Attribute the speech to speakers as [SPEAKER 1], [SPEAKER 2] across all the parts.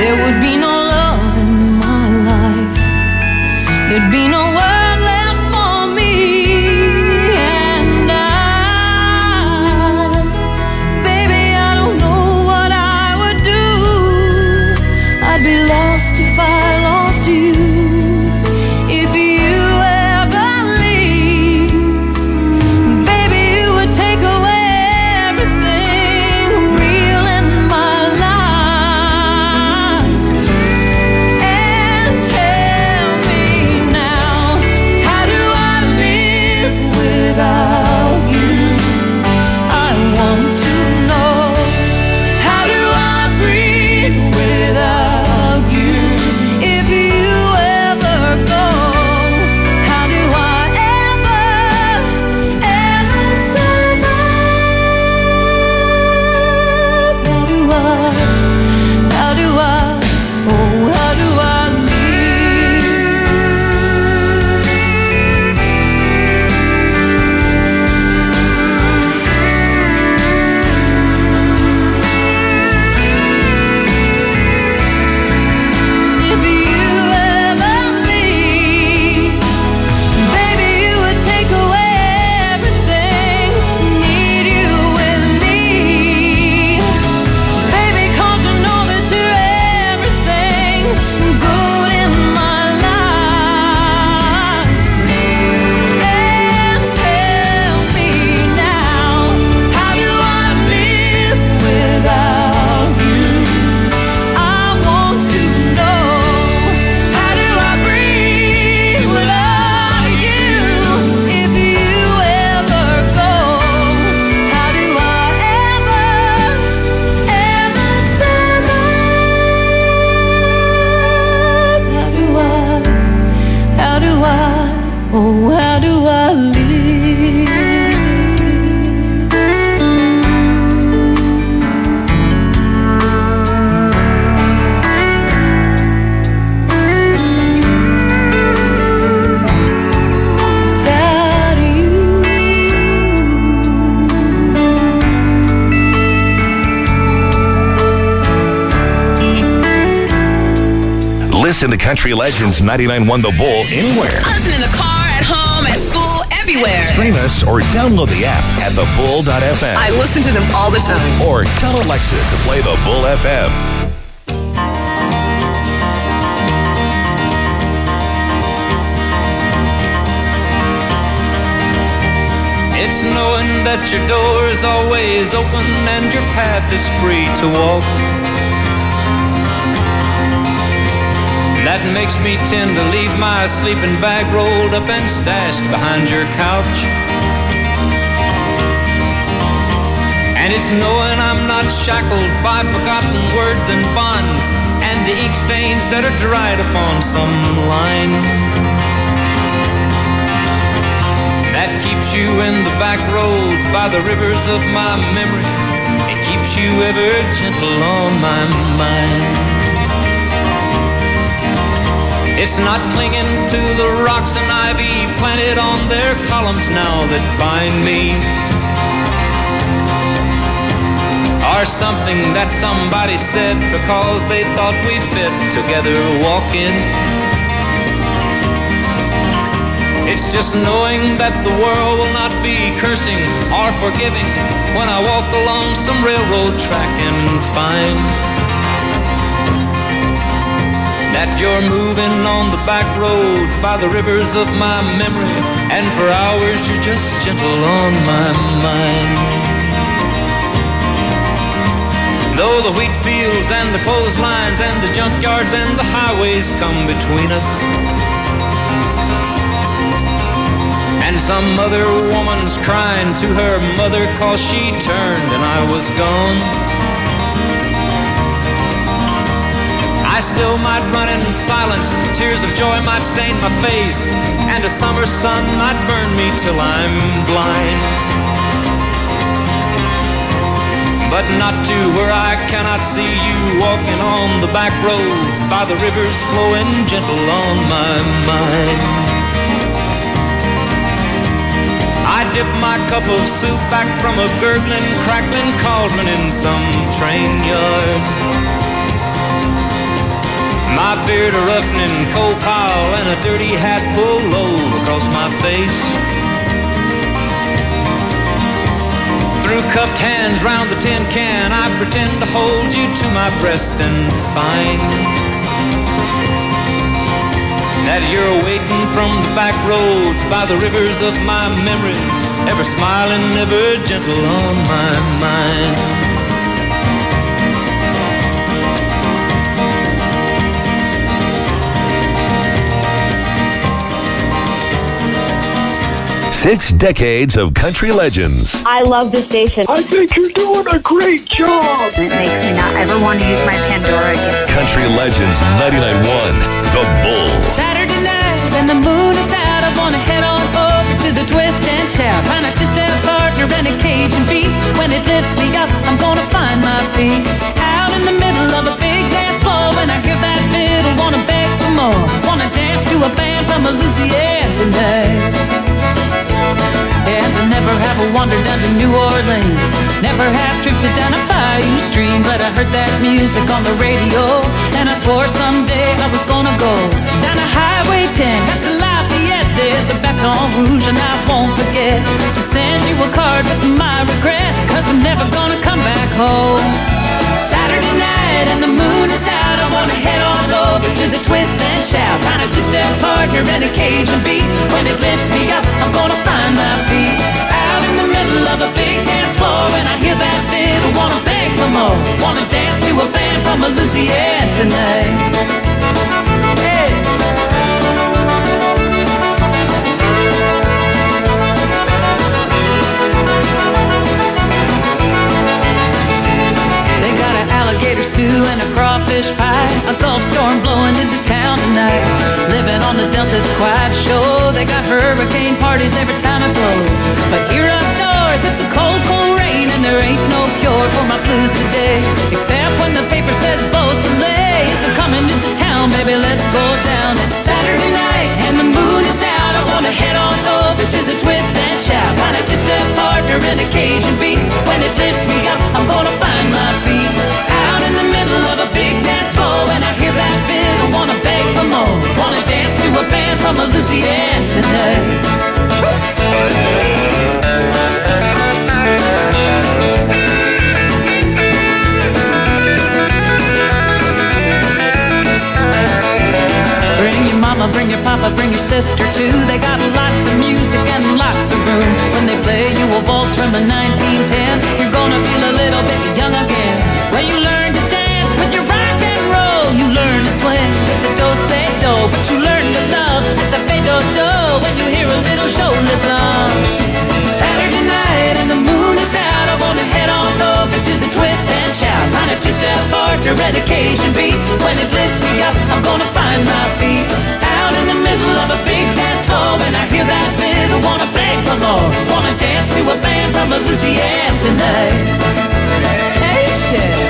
[SPEAKER 1] there would be no love in my life. There'd be no word left for me. And baby, I don't know what I would do. I'd be lost if I lost you. If you ever leave, baby, you would take away everything real in my life. And tell me now, how do I live without you? I want to know. How do I breathe without you? If you ever go, how do I ever survive? How do I, oh, how do I if you ever leave, baby, you would take away everything. Need you with me, baby, 'cause I know that you're everything good in my life. And tell me now, how do I live without you? I want to know. How do I breathe without you? If you ever go, how do I ever survive? How do I, oh, how do I live? Without you.
[SPEAKER 2] Listen to Country Legends 99.1 The Bull anywhere.
[SPEAKER 3] Listen in the car, at home, at school, everywhere.
[SPEAKER 2] Stream us or download the app at thebull.fm.
[SPEAKER 3] I listen to them all the time.
[SPEAKER 2] Or tell Alexa to play The Bull FM.
[SPEAKER 4] It's knowing that your door is always open and your path is free to walk. That makes me tend to leave my sleeping bag rolled up and stashed behind your couch. And it's knowing I'm not shackled by forgotten words and bonds and the ink stains that are dried upon some line. That keeps you in the back roads by the rivers of my memory. It keeps you ever gentle on my mind. It's not clinging to the rocks and ivy planted on their columns now that bind me, or something that somebody said because they thought we fit together walking. It's just knowing that the world will not be cursing or forgiving when I walk along some railroad track and find that you're moving on the back roads by the rivers of my memory, and for hours you're just gentle on my mind. Though the wheat fields and the clotheslines and the junkyards and the highways come between us, and some other woman's crying to her mother 'cause she turned and I was gone, I still might run in silence, tears of joy might stain my face, and a summer sun might burn me till I'm blind. But not to where I cannot see you walking on the back roads by the rivers flowing gentle on my mind. I dip my cup of soup back from a gurgling, crackling cauldron in some train yard. My beard a roughening coal pile and a dirty hat pulled low across my face. Through cupped hands round the tin can, I pretend to hold you to my breast and find that you're waiting from the back roads by the rivers of my memories, ever smiling, ever gentle on my mind.
[SPEAKER 2] Six decades of country legends.
[SPEAKER 5] I love the station.
[SPEAKER 6] I think you're doing a great job.
[SPEAKER 5] It makes me not ever want to use my Pandora again.
[SPEAKER 2] Country Legends 99.1, The Bull.
[SPEAKER 1] Saturday night and the moon is out. I want to head on over to the twist and shout. Find a two-step partner and a Cajun beat. When it lifts me up, I'm gonna find my feet. Out in the middle of a big dance floor. When I hear that fiddle, wanna beg for more. Wanna dance to a band from Louisiana tonight. And I never have wandered down to New Orleans. Never have drifted down a bayou stream. But I heard that music on the radio, and I swore someday I was gonna go down a Highway 10 past the Lafayette. There's a Baton Rouge and I won't forget to send you a card with my regret, 'cause I'm never gonna come back home. Saturday night and the moon is out. I wanna head on over to the twist and shout. Find a two-step partner and a Cajun beat. When it lifts me up, I'm gonna find my feet. Out in the middle of a big dance floor, and I hear that fiddle, wanna beg for more. Wanna dance to a band from Louisiana tonight. Hey. Alligator stew and a crawfish pie. A Gulf storm blowing into town tonight. Living on the Delta, it's quite sure. They got hurricane parties every time it blows. But here up north, it's a cold, cold rain, and there ain't no cure for my blues today. Except when the paper says Beausoleil is coming into town, baby, let's go down. It's Saturday night and the moon is out. I wanna head on over to the twist and shout. Find a two-step partner and a Cajun beat. When it lifts me up, I'm gonna find my feet. Out in the middle of a big dance floor, and I hear that fiddle, wanna beg for more. Wanna dance to a band from Louisiana tonight. Bring your mama, bring your papa, bring your sister too. They got lots of music and lots of room. When they play you a waltz from the 1910, you're gonna feel a little bit young again. When you learn to dance with your rock and roll, you learn to swing with the do-say-do, but you learn to love with the fe-do-do when you hear a little shoulder thump. Saturday night and the moon is out. I wanna head on over to the twist and shout. Find a two-step partner and a Cajun beat. When it lifts me up, I'm gonna find my feet. Out in the middle of a big dance floor, and I hear that fiddle, wanna beg for more. Wanna dance to a band from Louisiana tonight. Hey, shit.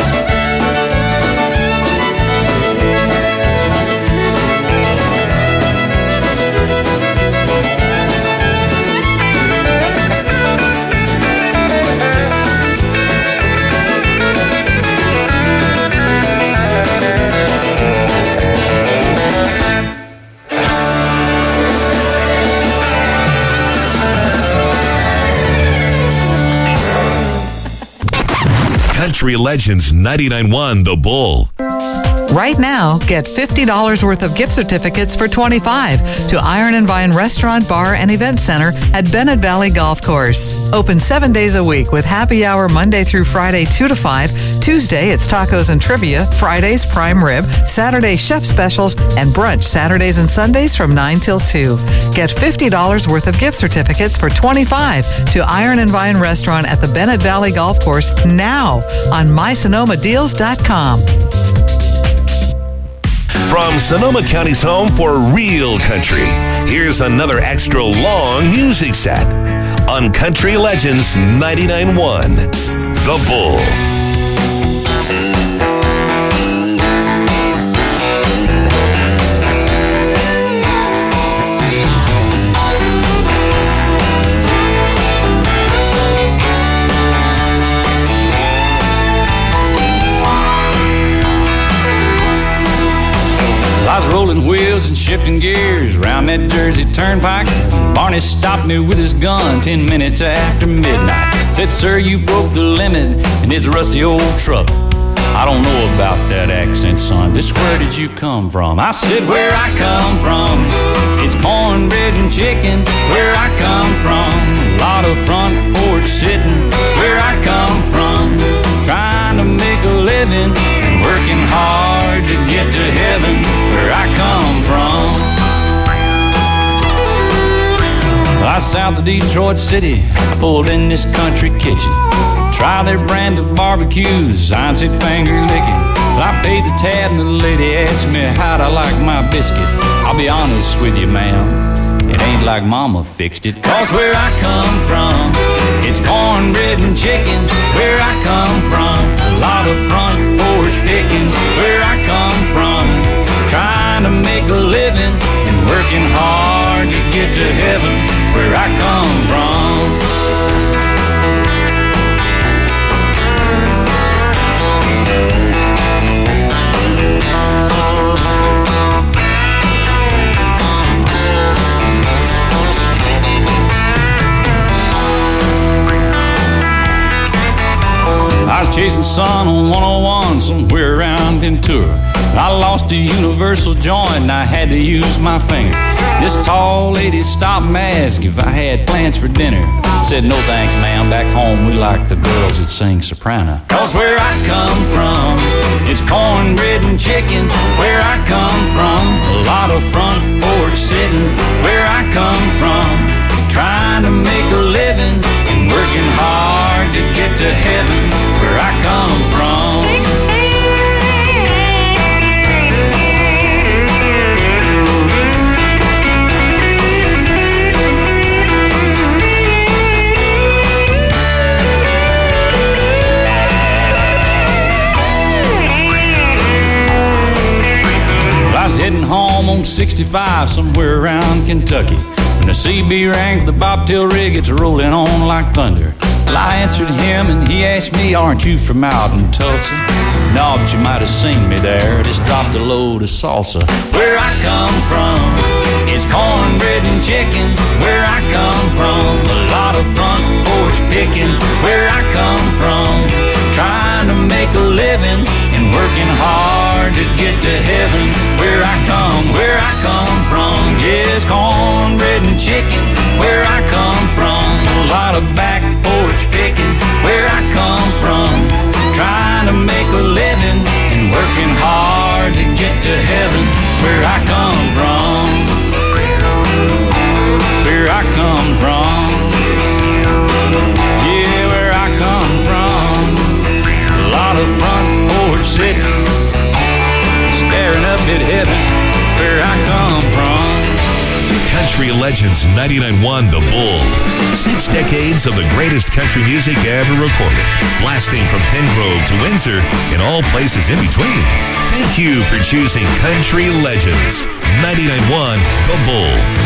[SPEAKER 2] Country Legends 99.1, The Bull.
[SPEAKER 7] Right now, get $50 worth of gift certificates for $25 to Iron and Vine Restaurant, Bar, and Event Center at Bennett Valley Golf Course. Open 7 days a week with happy hour Monday through Friday 2 to 5. Tuesday, it's tacos and trivia. Fridays, prime rib. Saturday, chef specials. And brunch Saturdays and Sundays from 9 till 2. Get $50 worth of gift certificates for $25 to Iron and Vine Restaurant at the Bennett Valley Golf Course now on mysonomadeals.com.
[SPEAKER 2] From Sonoma County's home for real country, here's another extra long music set on Country Legends 99.1, The Bull.
[SPEAKER 8] rolling wheels and shifting gears round that Jersey turnpike. Barney stopped me with his gun 10 minutes after midnight. Said, sir, you broke the limit in this rusty old truck. I don't know about that accent, son. Just where did you come from? I said, where I come from, it's cornbread and chicken. Where I come from, a lot of front porch sitting. Where I come from, trying to make a living and working hard to get to heaven. Where I come from, I south of Detroit City, I pulled in this country kitchen. Try their brand of barbecues, I said finger licking. I paid the tab and the lady asked me how'd I like my biscuit. I'll be honest with you, ma'am, it ain't like mama fixed it. Cause where I come from, it's cornbread and chicken. Where I come from, a lot of front porch picking. Where I come from, trying to make a living and working hard to get to heaven. Where I come from. I was chasing sun on 101 somewhere around Ventura. I lost a universal joint and I had to use my finger. This tall lady stopped and asked if I had plans for dinner. I said, no thanks, ma'am, back home we like the girls that sing soprano. Cause where I come from, it's cornbread and chicken. Where I come from, a lot of front porch sitting. Where I come from, trying to make a living and working hard to get to heaven. Where I come from. I was heading home on 65 somewhere around Kentucky when the CB rang for the bobtail rig. It's rolling on like thunder. Well, I answered him and he asked me, aren't you from out in Tulsa? No, but you might have seen me there. Just dropped a load of salsa. Where I come from, it's cornbread and chicken. Where I come from, a lot of front porch picking. Where I come from, trying to make a living and working hard to get to heaven. Where I come from, yes, cornbread and chicken. Where I come from, a lot of back porch picking. Where I come from, trying to make a living and working hard to get to heaven. Where I come from, where I come from, yeah, where I come from, a lot of front porch sitting, staring up at heaven. Where I come from.
[SPEAKER 2] Country Legends 99.1 The Bull. 6 decades of the greatest country music ever recorded, blasting from Pengrove to Windsor and all places in between. Thank you for choosing Country Legends 99.1 The Bull.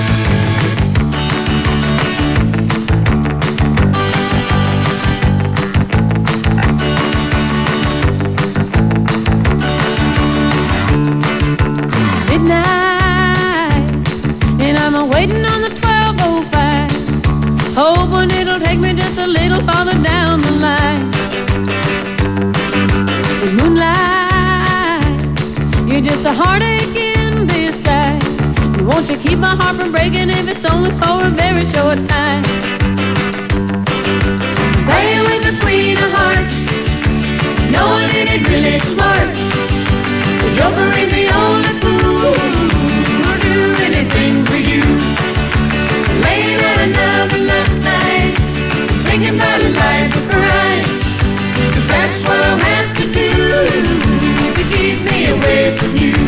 [SPEAKER 1] Waiting on the 1205, hoping it'll take me just a little farther down the line. The moonlight, you're just a heartache in disguise. Won't you keep my heart from breaking if it's only for a very short time? Playing with the Queen of Hearts, knowing it ain't really smart. The Joker ain't the only fool who'll do anything for you. Laying out another love night, thinking about a life of crime. 'Cause that's what I'll have to do to keep me away from you.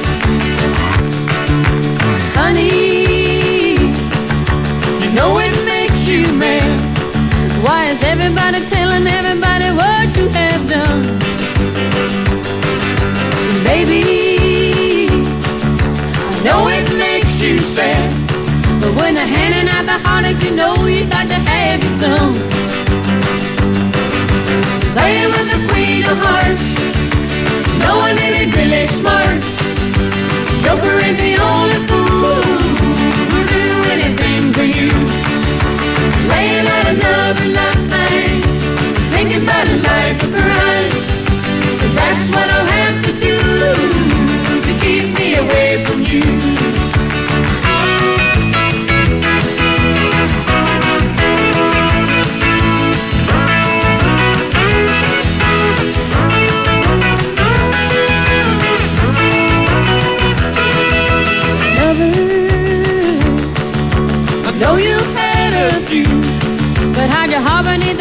[SPEAKER 1] Honey, you know it makes you mad. Why is everybody telling everybody what you have done? Baby, I know it makes you sad, but when they're handing out the heartaches, you know you got to have your some. Playing with the Queen of Hearts, knowing it ain't really smart.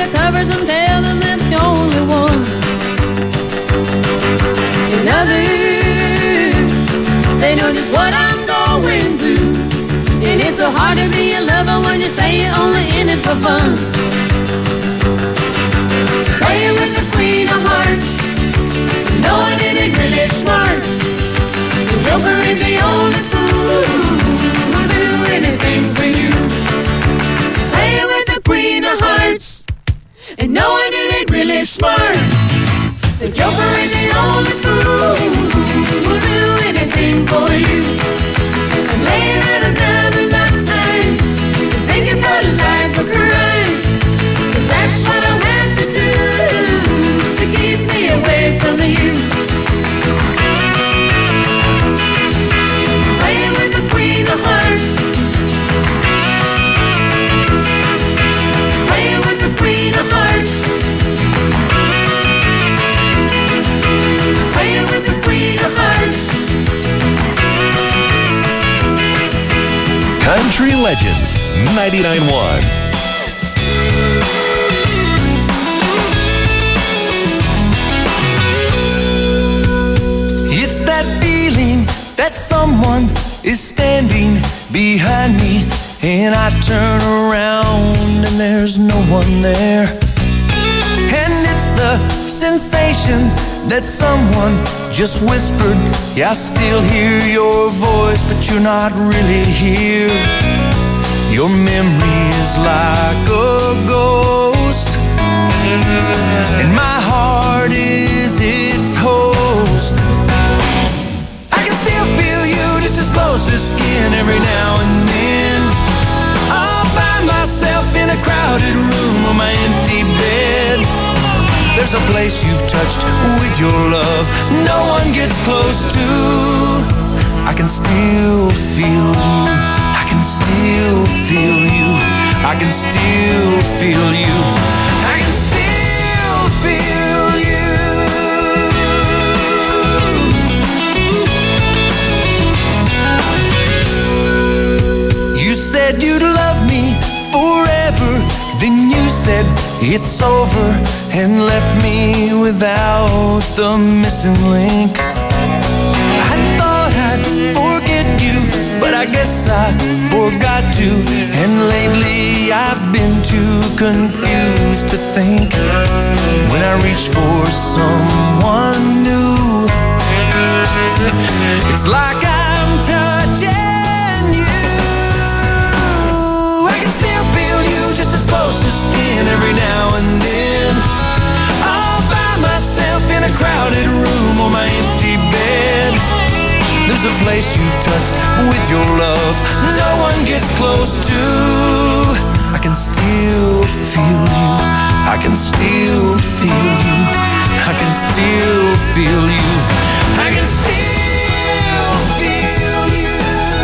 [SPEAKER 1] their covers and tell them they're the only one. And others, they know just what I'm going through. And it's so hard to be a lover when you say you're only in it for fun. Playing with the Queen of Hearts, knowing it ain't really smart. The Joker is the only fool who'll do anything for you. Playing with the Queen of Hearts, and knowing it ain't really smart. The Joker is the only fool who'll do anything for you. And laying out another lifetime, thinking about a life of crime. 'Cause that's what I'll have to do to keep me away from you. Playing with the Queen of Hearts, playing with the Queen of Hearts, playing with the Queen of Hearts.
[SPEAKER 2] Country Legends 99.1.
[SPEAKER 9] It's that feeling that someone is standing behind me, and I turn around and there's no one there. And it's the sensation that someone just whispered, yeah, I still hear your voice, but you're not really here. Your memory is like a ghost, and my heart is its host. I can still feel you just as close as skin every now and then. I'll find myself in a crowded room on my empty bed. There's a place you've touched with your love no one gets close to. I can still feel you. I can still feel you. I can still feel you. I can still feel you. You said you'd love me forever, then you said it's over and left me without the missing link. I thought I'd forget you, but I guess I forgot to. And lately I've been too confused to think. When I reach for someone new, it's like I'm touching you. I can still feel you just as close as skin every now and then. I'll find myself in a crowded room on my empty bed. There's a place you've touched with your love no one gets close to. I can still feel you. I can still feel you. I can still feel you. I can still feel you.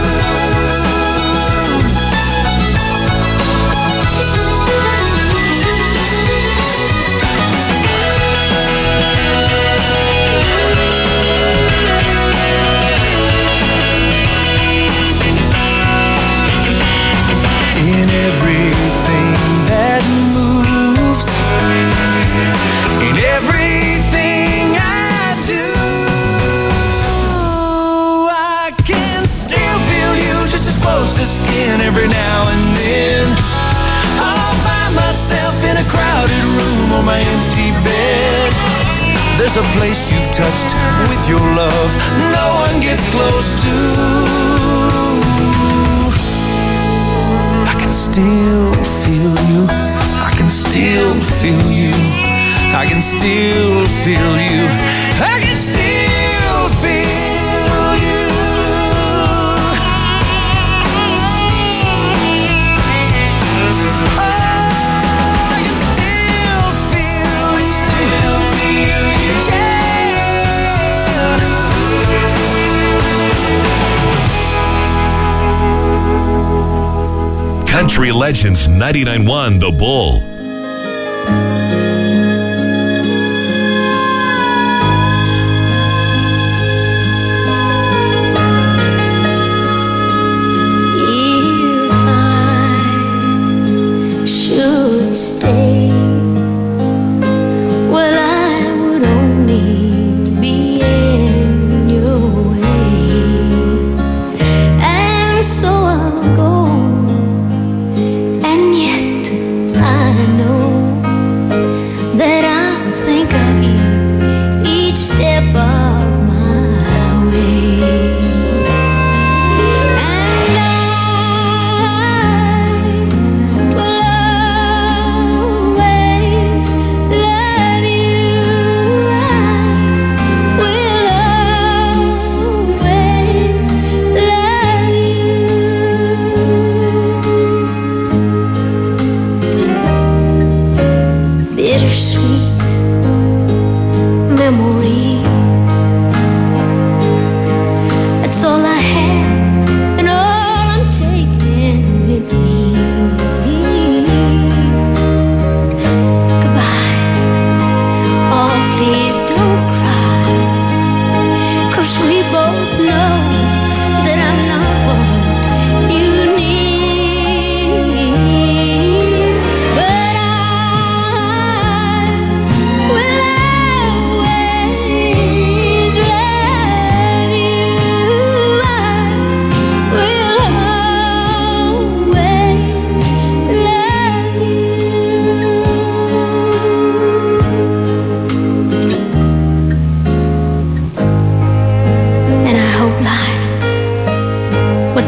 [SPEAKER 9] In everything that moves, in everything I do, I can still feel you just as close as skin every now and then. I'll find myself in a crowded room on my empty bed. There's a place you've touched with your love no one gets close to. I can still feel you. I can still feel you. I can still feel you. I can still feel you. Oh, I can still feel you. Yeah.
[SPEAKER 2] Country Legends 99.1 The Bull.
[SPEAKER 1] If I should stay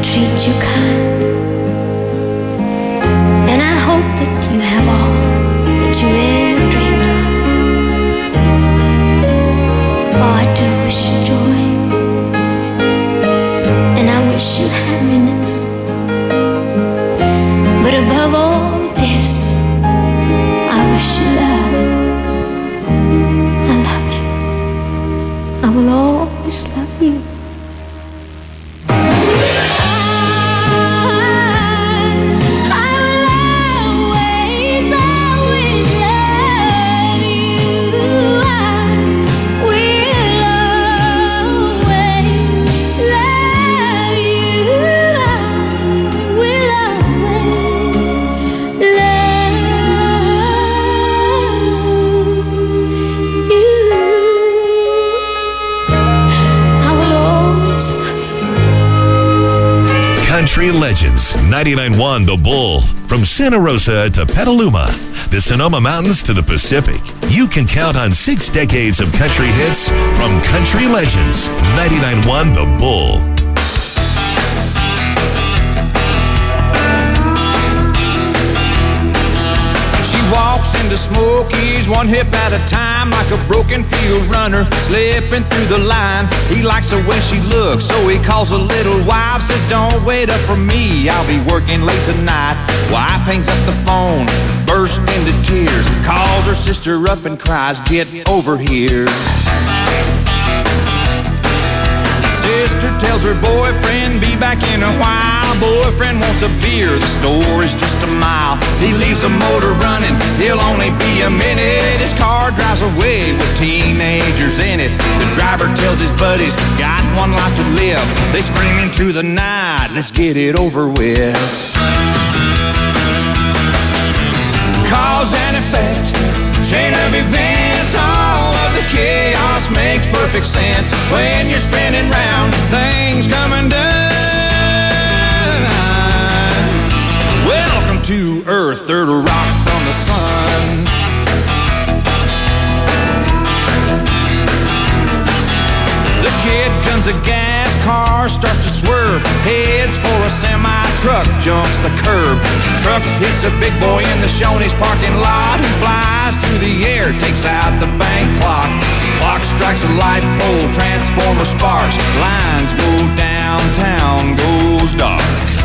[SPEAKER 10] treat you kind. And I hope that you have all that you ever dreamed of. Oh, I do wish you joy, and I wish you happiness. But above all this, I wish you love. I love you. I will always love you.
[SPEAKER 2] Country Legends, 99.1 The Bull. From Santa Rosa to Petaluma, the Sonoma Mountains to the Pacific, you can count on 6 decades of country hits from Country Legends, 99.1 The Bull.
[SPEAKER 4] Walks into Smokies, one hip at a time, like a broken field runner, slipping through the line. He likes the way she looks, so he calls a little wife, says, don't wait up for me, I'll be working late tonight. Wife hangs up the phone, bursts into tears, calls her sister up and cries, get over here. Sister tells her boyfriend, be back in a while. Boyfriend wants a beer, the store is just a mile. He leaves the motor running, he'll only be a minute. His car drives away with teenagers in it. The driver tells his buddies, got one life to live. They scream into the night, let's get it over with. Cause and effect, chain of events, all of the chaos makes perfect sense. When you're spinning round, things come undone. Welcome to Earth, third rock from the sun. The kid guns a gas, car starts to swerve, heads for a semi-truck, jumps the curb. Truck hits a big boy in the Shoney's parking lot, who flies through the air, takes out the bank clock. Clock strikes a light pole, transformer sparks, lines go downtown, goes dark.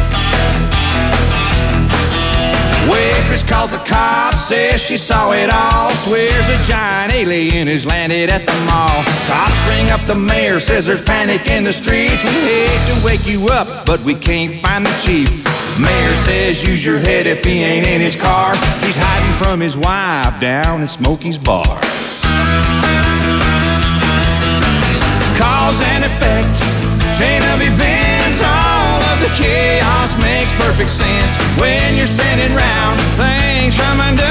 [SPEAKER 4] Waitress calls the cops, says she saw it all, swears a giant alien has landed at the mall. Cops ring up the mayor, says there's panic in the streets. We hate to wake you up, but we can't find the chief. Mayor says use your head if he ain't in his car. He's hiding from his wife down in Smokey's bar. Cause and effect, chain of events, all of the chaos makes perfect sense. When you're spinning round, things come undone.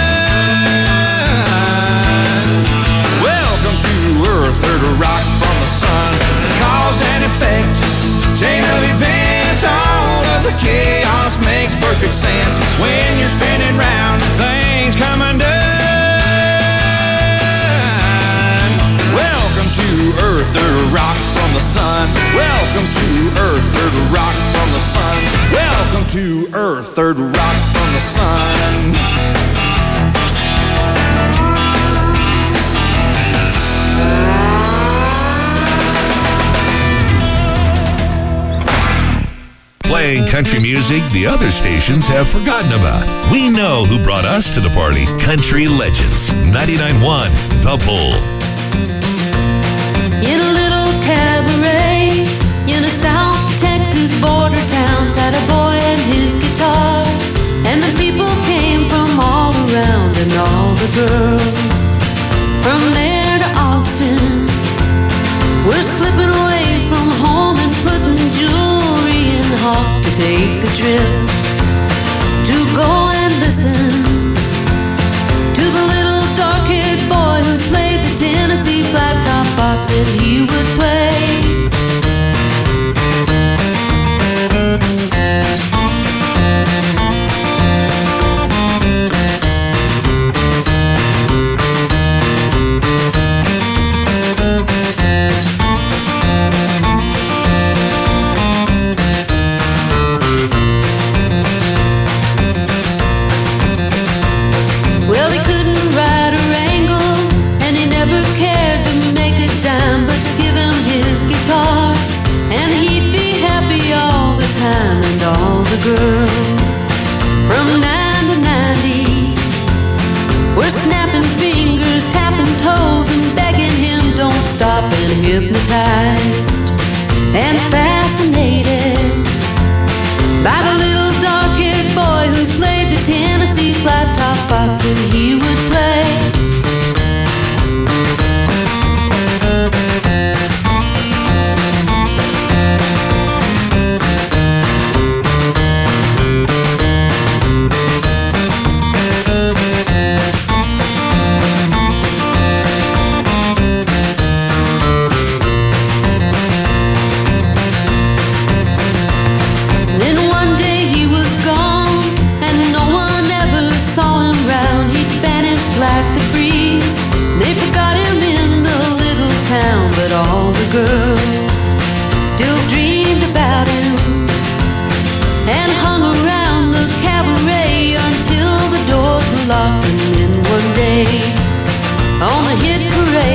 [SPEAKER 4] Welcome to Earth, third rock from the sun. Cause and effect, chain of events, all of the chaos makes perfect sense. When you're spinning round, things come undone. Welcome to Earth, third rock from the sun. Welcome to Earth, third rock from the sun. Welcome to Earth, third rock from the sun.
[SPEAKER 2] Playing country music the other stations have forgotten about. We know who brought us to the party. Country Legends, 99.1 The Bull.
[SPEAKER 1] In a little cabaret in a South Texas border town sat a boy and his guitar, and the people came from all around and all the girls from there to Austin were slipping away from home and putting jewelry in hawk to take a trip to go and listen to the little dark-haired boy who played the Tennessee flat top box that he would play. girls from 9 to 90 were snapping fingers, tapping toes, and begging him don't stop, and hypnotized and fascinated by the little dark-haired boy who played the Tennessee flat top box that he would play. All the girls still dreamed about him and hung around the cabaret until the doors were locked. And then one day on the hit parade,